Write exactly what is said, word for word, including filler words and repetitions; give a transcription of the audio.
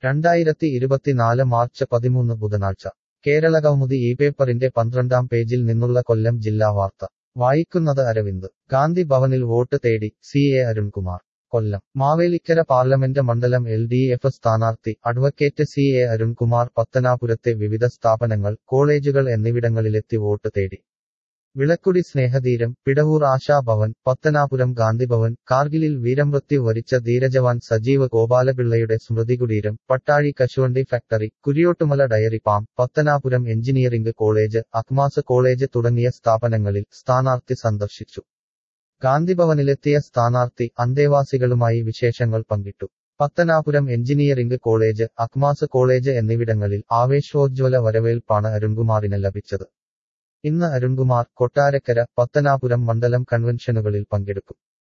രണ്ടായിരത്തി ഇരുപത്തിനാല് മാർച്ച് പതിമൂന്ന് ബുധനാഴ്ച കേരളകൗമുദി ഈ പേപ്പറിന്റെ പന്ത്രണ്ടാം പേജിൽ നിന്നുള്ള കൊല്ലം ജില്ലാ വാർത്ത വായിക്കുന്നത് അരവിന്ദ്. ഗാന്ധി ഭവനിൽ വോട്ട് തേടി C A Arunkumar. Kollam. Mavelikkara parliament മണ്ഡലം എൽ ഡി എഫ് സ്ഥാനാർത്ഥി അഡ്വക്കേറ്റ് സി എ അരുൺകുമാർ പത്തനാപുരത്തെ വിവിധ സ്ഥാപനങ്ങൾ, കോളേജുകൾ എന്നിവിടങ്ങളിലെത്തി വോട്ട് തേടി. വിളക്കുടി സ്നേഹതീരം, പിടവൂർ ആശാഭവൻ, പത്തനാപുരം ഗാന്ധിഭവൻ, കാർഗിലിൽ വീരമൃത്യു വരിച്ച ധീരജവാൻ സജീവ് ഗോപാലപിള്ളയുടെ സ്മൃതികുടീരം, പട്ടാഴി കശുവണ്ടി factory, Kuriyottumala dairy farm, Pathanapuram engineering college, Akmas college തുടങ്ങിയ സ്ഥാപനങ്ങളിൽ സ്ഥാനാർത്ഥി സന്ദർശിച്ചു. ഗാന്ധിഭവനിലെത്തിയ സ്ഥാനാർത്ഥി അന്തേവാസികളുമായി വിശേഷങ്ങൾ പങ്കിട്ടു. Pathanapuram engineering college, Akmas college എന്നിവിടങ്ങളിൽ ആവേശോജ്വല വരവേൽപ്പാണ് അരുൺകുമാറിന് ലഭിച്ചത്. ഇന്ന് അരുൺകുമാർ കൊട്ടാരക്കര, പത്തനാപുരം മണ്ഡലം കൺവെൻഷനുകളിൽ പങ്കെടുക്കും.